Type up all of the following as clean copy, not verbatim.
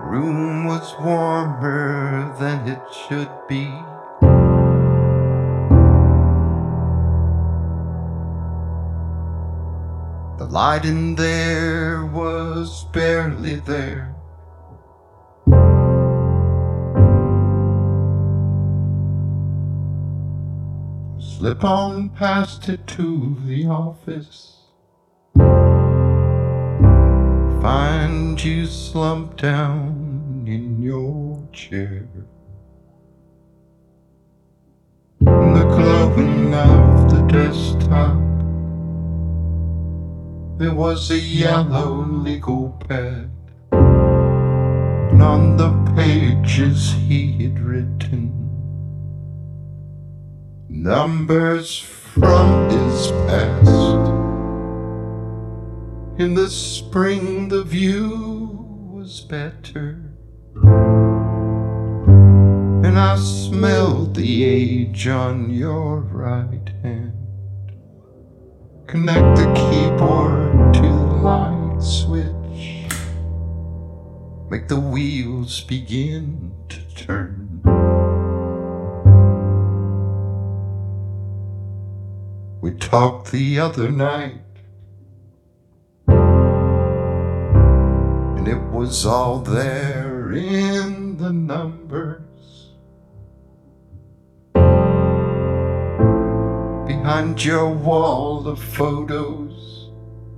room was warmer than it should be. The light in there was barely there. Slip on past it to the office. Find you slumped down in your chair. In the glowing of the desktop, there was a yellow legal pad, and on the pages he had written numbers from his past. In the spring the view was better, and I smelled the age on your right hand. Connect the keyboard to the light switch. Make the wheels begin to turn. We talked the other night, and it was all there in the numbers. Behind your wall of photos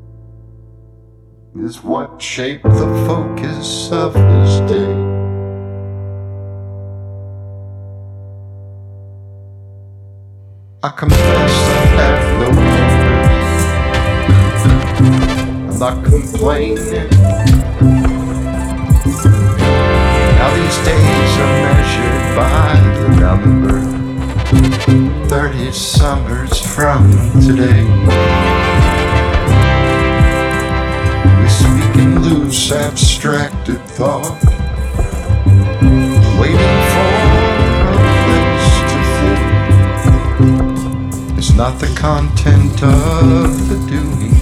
is what shaped the focus of his day. I confess I have no numbers. I'm not complaining. Now these days are measured by the number. 30 summers from today. We speak in loose, abstracted thought, waiting for a place to fit. It's not the content of the doing,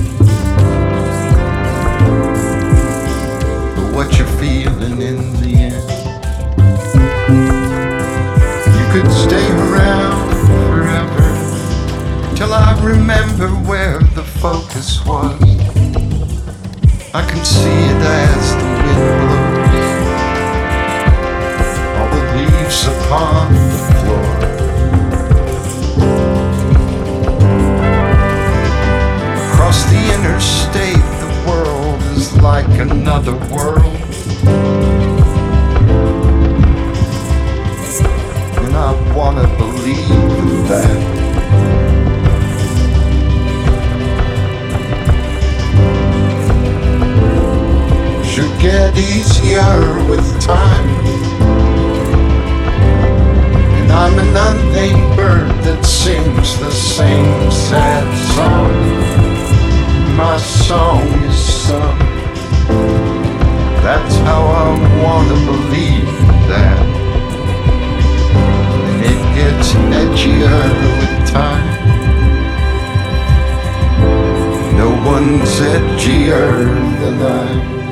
but what you're feeling in the end. You could stay around forever till I remember where the focus was. I can see it as the wind blows all the leaves upon the floor. Across the interstate, the world is like another world, and I wanna believe that. Should get easier with time, and I'm an unnamed bird that sings the same sad song. My song is sung. That's how I wanna believe that. And it gets edgier with time. No one's edgier than I.